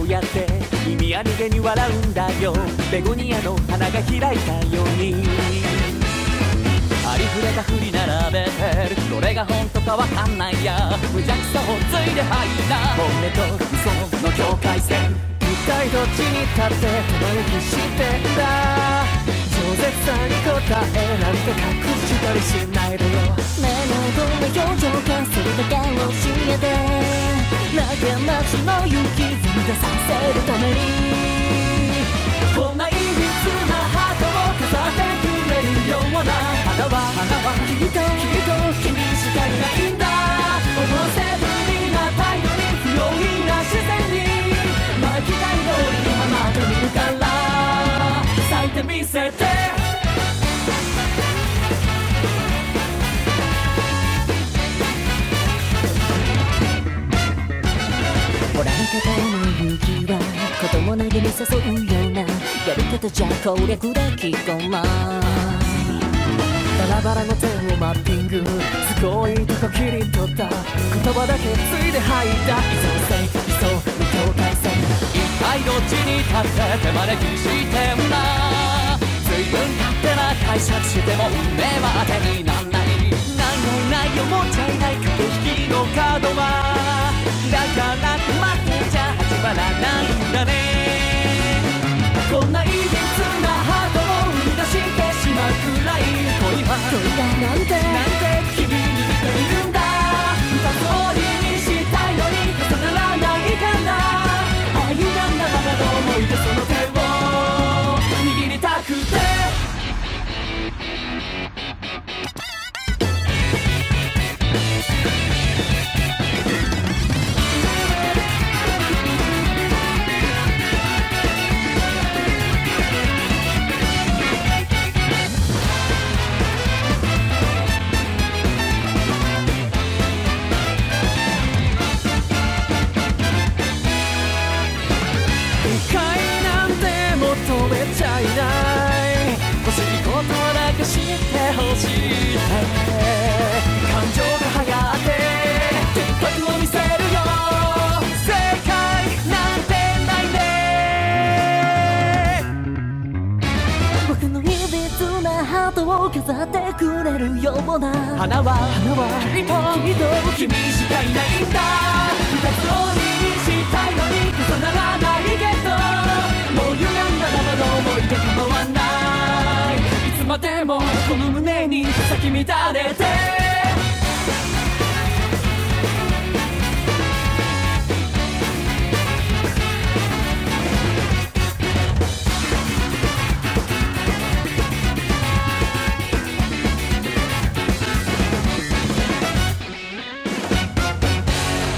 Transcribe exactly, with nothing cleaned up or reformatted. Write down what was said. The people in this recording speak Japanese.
やって意味ありげに笑うんだよ。ベゴニアの花が開いたようにありふれた振り並べてる。どれが本当かわかんないや。無邪気さをついで吐いた本音と嘘の境界線。一体どっちに立って手招きしてんだ。超絶さに答えなんて隠したりしないでよ。 目のどんな表情かそれだけを教えて。投げ町の雪ずんでさせるためにこんないびつなハートを飾ってくれるような花は花はきっときっと君しかいないんだ。思わせぶりな態度に不用意な視線に巻きたい通りに放ってみるから咲いてみせて。 ほら見方の雪は子供投げに誘うようなやり方じゃ攻略できっこない。 バラバラの点をマッピングすごいとこ切り取った言葉だけついで吐いた。依存性理想無境界線。一体どっちに立って手招きしてんだ。随分勝手な解釈しても運命は当てになんない。ないないない思っちゃいない駆け引きのカードはだから待ってちゃ始まらないんだね。こんないびつなハートを生み出してしまうくらい恋は恋がなんてなんて君に似ているんだ。二つ折りにしたいのに重ならないかな。愛なんだままの思い出その手を握りたくて止めちゃいない。欲しいことだけ知ってほしいって感情が流行って全力を見せるよ。正解なんてないね。 僕のいびつなハートを飾ってくれるような花は花はきっときっと君しかいないんだ。二つ折りにしたいのに重ならないけどもう歪んだままの思い出構わない。いつまでもこの胸に咲き乱れて